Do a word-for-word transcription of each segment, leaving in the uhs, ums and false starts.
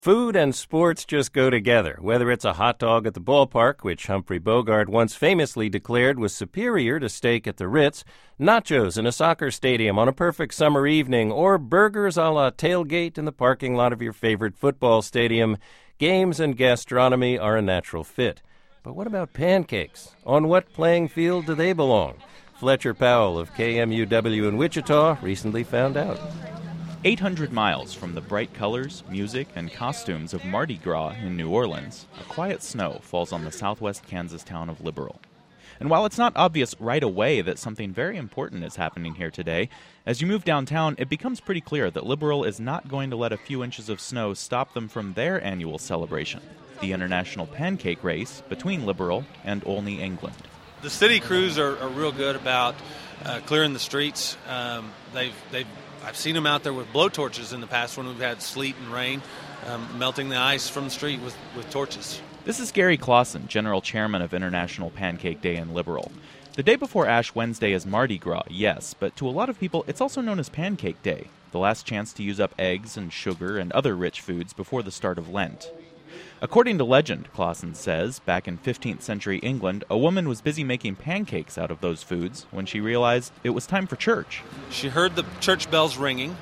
Food and sports just go together, whether it's a hot dog at the ballpark, which Humphrey Bogart once famously declared was superior to steak at the Ritz, nachos in a soccer stadium on a perfect summer evening, or burgers a la tailgate in the parking lot of your favorite football stadium. Games and gastronomy are a natural fit. But what about pancakes? On what playing field do they belong? Fletcher Powell of K M U W in Wichita recently found out. eight hundred miles from the bright colors, music, and costumes of Mardi Gras in New Orleans, a quiet snow falls on the southwest Kansas town of Liberal. And while it's not obvious right away that something very important is happening here today, as you move downtown, it becomes pretty clear that Liberal is not going to let a few inches of snow stop them from their annual celebration, the International Pancake Race between Liberal and Olney, England. The city crews are, are real good about uh, clearing the streets. Um, they've they've I've seen them out there with blowtorches in the past when we've had sleet and rain, um, melting the ice from the street with, with torches. This is Gary Clausen, General Chairman of International Pancake Day in Liberal. The day before Ash Wednesday is Mardi Gras, yes, but to a lot of people it's also known as Pancake Day, the last chance to use up eggs and sugar and other rich foods before the start of Lent. According to legend, Clausen says, back in fifteenth century England, a woman was busy making pancakes out of those foods when she realized it was time for church. She heard the church bells ringing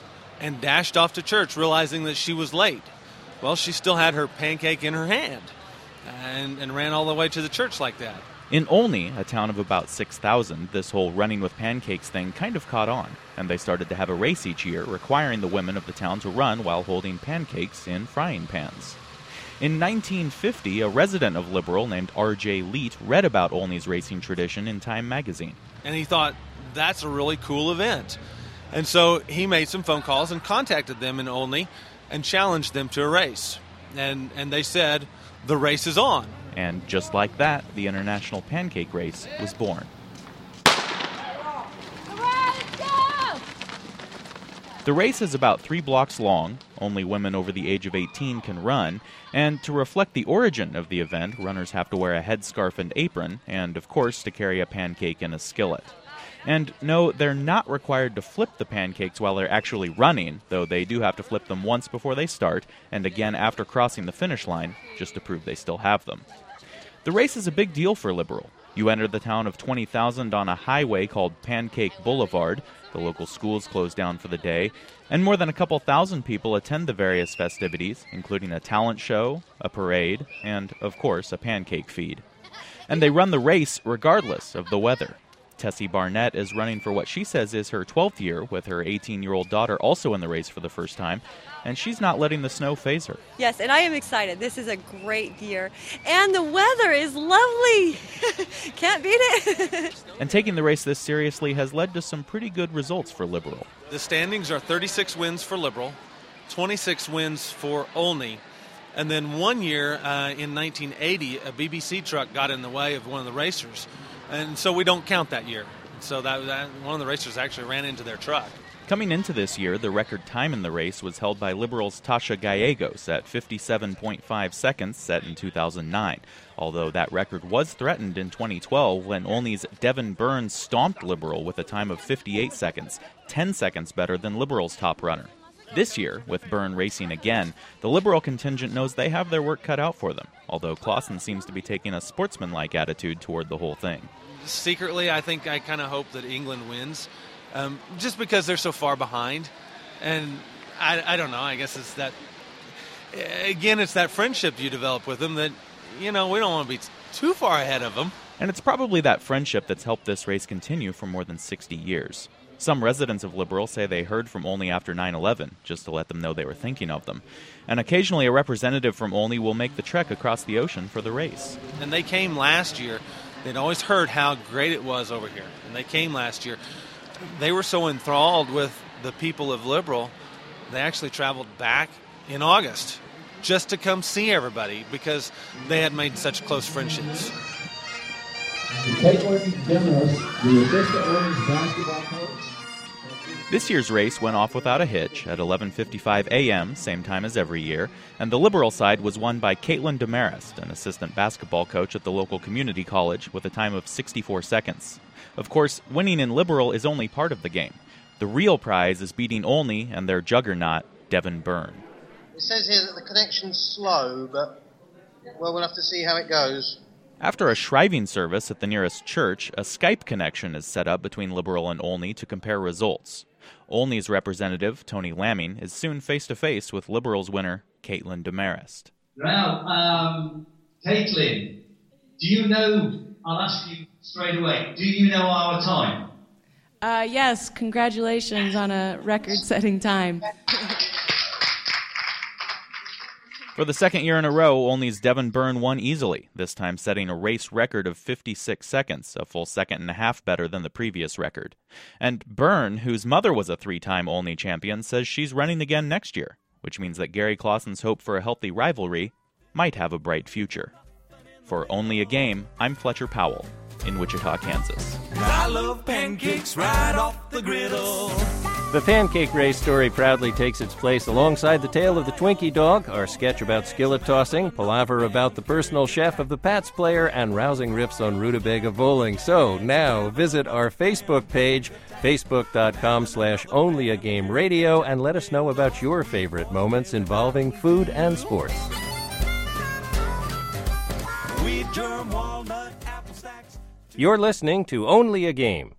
and dashed off to church, realizing that she was late. Well, she still had her pancake in her hand and, and ran all the way to the church like that. In Olney, a town of about six thousand, this whole running with pancakes thing kind of caught on, and they started to have a race each year requiring the women of the town to run while holding pancakes in frying pans. In nineteen fifty, a resident of Liberal named R J Leet read about Olney's racing tradition in Time magazine. And he thought, that's a really cool event. And so he made some phone calls and contacted them in Olney and challenged them to a race. And, and they said, the race is on. And just like that, the International Pancake Race was born. The race is about three blocks long, only women over the age of eighteen can run, and to reflect the origin of the event, runners have to wear a headscarf and apron, and of course to carry a pancake in a skillet. And no, they're not required to flip the pancakes while they're actually running, though they do have to flip them once before they start, and again after crossing the finish line, just to prove they still have them. The race is a big deal for Liberal. You enter the town of twenty thousand on a highway called Pancake Boulevard. The local schools close down for the day, and more than a couple thousand people attend the various festivities, including a talent show, a parade, and, of course, a pancake feed. And they run the race regardless of the weather. Tessie Barnett is running for what she says is her twelfth year, with her eighteen-year-old daughter also in the race for the first time, and she's not letting the snow faze her. Yes, and I am excited. This is a great year, and the weather is lovely. Can't beat it. And taking the race this seriously has led to some pretty good results for Liberal. The standings are thirty-six wins for Liberal, twenty-six wins for Olney, and then one year uh, in nineteen eighty, a B B C truck got in the way of one of the racers. And so we don't count that year. So that, that one of the racers actually ran into their truck. Coming into this year, the record time in the race was held by Liberal's Tasha Gallegos at fifty-seven point five seconds, set in two thousand nine. Although that record was threatened in twenty twelve when Olney's Devin Burns stomped Liberal with a time of fifty-eight seconds, ten seconds better than Liberal's top runner. This year, with Byrne racing again, the Liberal contingent knows they have their work cut out for them, although Clausen seems to be taking a sportsmanlike attitude toward the whole thing. Secretly, I think I kind of hope that England wins, um, just because they're so far behind. And I, I don't know, I guess it's that, again, it's that friendship you develop with them that, you know, we don't want to be too far ahead of them. And it's probably that friendship that's helped this race continue for more than sixty years. Some residents of Liberal say they heard from Olney after nine eleven, just to let them know they were thinking of them. And occasionally a representative from Olney will make the trek across the ocean for the race. And they came last year. They'd always heard how great it was over here. And they came last year. They were so enthralled with the people of Liberal, they actually traveled back in August just to come see everybody because they had made such close friendships. Caitlin Demos, the assistant women's basketball coach. This year's race went off without a hitch at eleven fifty-five a.m., same time as every year, and the Liberal side was won by Caitlin Demarest, an assistant basketball coach at the local community college, with a time of sixty-four seconds. Of course, winning in Liberal is only part of the game. The real prize is beating Olney and their juggernaut, Devin Byrne. It says here that the connection's slow, but, well, we'll have to see how it goes. After a shriving service at the nearest church, a Skype connection is set up between Liberal and Olney to compare results. Olney's representative, Tony Lamming, is soon face-to-face with Liberal's winner, Caitlin Demarest. Now, um, Caitlin, do you know, I'll ask you straight away, do you know our time? Uh, yes, congratulations on a record-setting time. For the second year in a row, Olney's Devin Byrne won easily, this time setting a race record of fifty-six seconds, a full second and a half better than the previous record. And Byrne, whose mother was a three-time Olney champion, says she's running again next year, which means that Gary Clausen's hope for a healthy rivalry might have a bright future. For Only a Game, I'm Fletcher Powell in Wichita, Kansas. I love pancakes right off the griddle. The pancake race story proudly takes its place alongside the tale of the Twinkie dog, our sketch about skillet tossing, palaver about the personal chef of the Pats player, and rousing riffs on rutabaga bowling. So now visit our Facebook page, facebook.com slash onlyagameradio, and let us know about your favorite moments involving food and sports. You're listening to Only a Game.